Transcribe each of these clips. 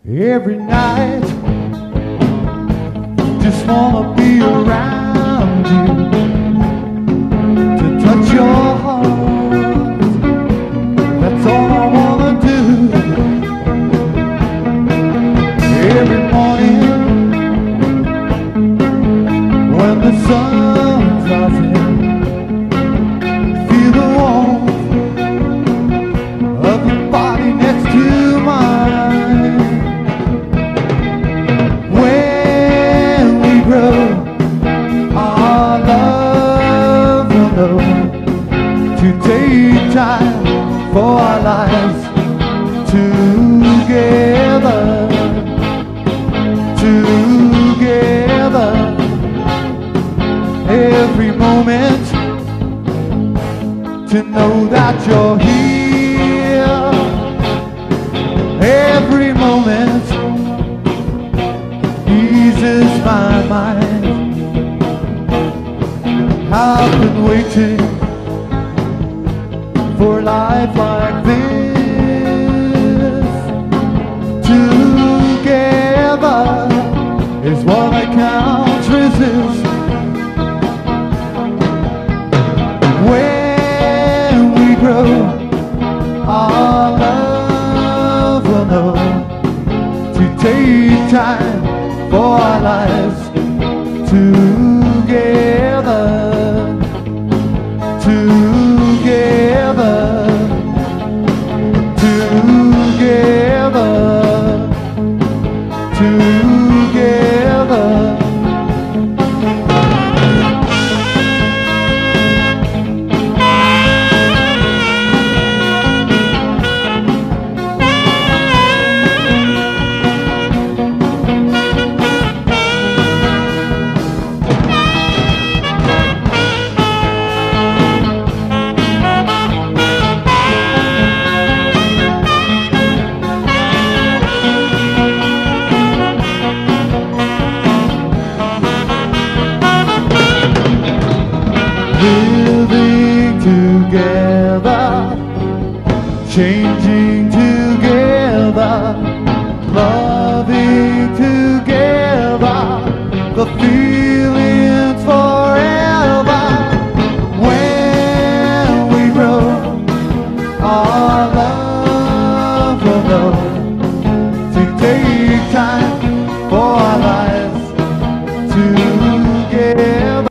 every night. Just wanna be around you, to touch your heart. That's all I wanna do. Every morning when the sun's rising, feel the warmth of your body next to mine. When we grow, our love will know to take time for our lives together, together. Every moment to know that you're here. Every moment eases my mind. I've been waiting for a life like this. Together is what I can't resist. When we grow, our love will know to take time for our lives together, together, together, together. Living together, changing together, loving together, the feeling's forever. When we grow, our love will know to take time for our lives together.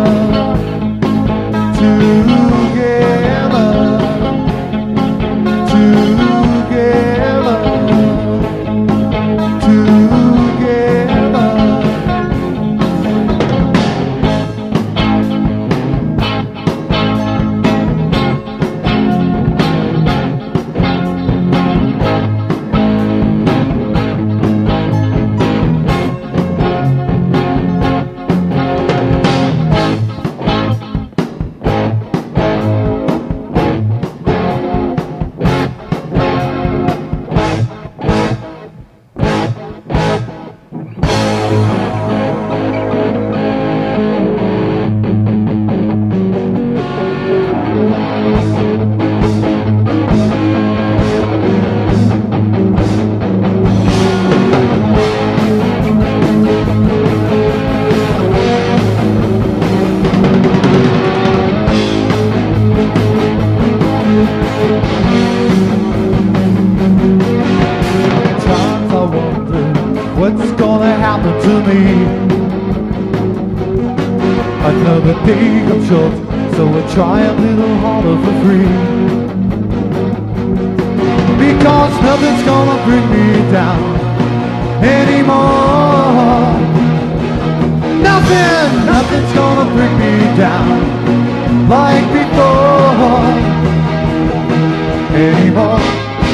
What's gonna happen to me? Another day comes short, so I try a little harder for free. Because nothing's gonna bring me down anymore. Nothing's gonna bring me down like before anymore.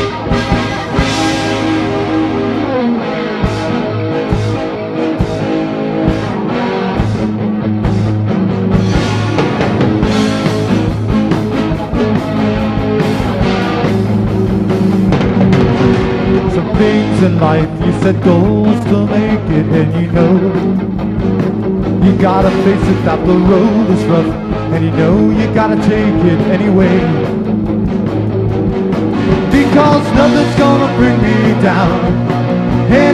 Things in life, you set goals to make it, and you know you gotta face it, that the road is rough, and you know you gotta take it anyway. Because nothing's gonna bring me down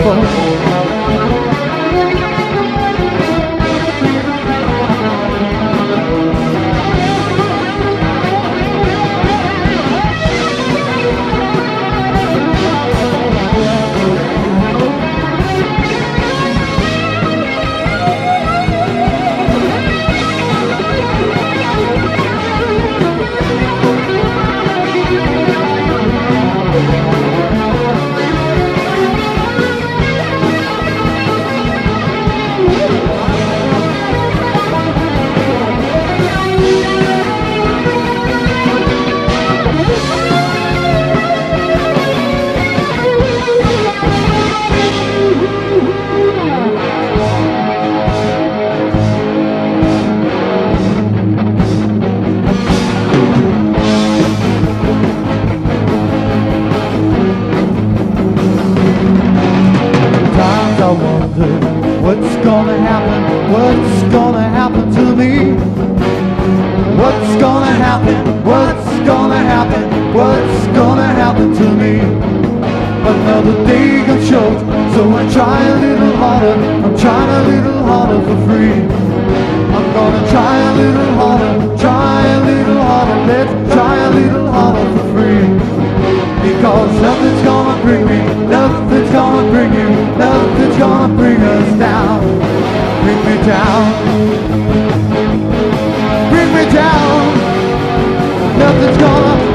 What's gonna happen? What's gonna happen to me? What's gonna happen? What's gonna happen? What's gonna happen to me? Another day got short, so I try a little harder. I'm trying a little harder for free. I'm gonna try a little harder, try a little harder. Let's try a little harder for free. Because nothing's gonna bring me, nothing's gonna bring you, nothing's gonna bring us down. Bring me down. Bring me down. Nothing's gonna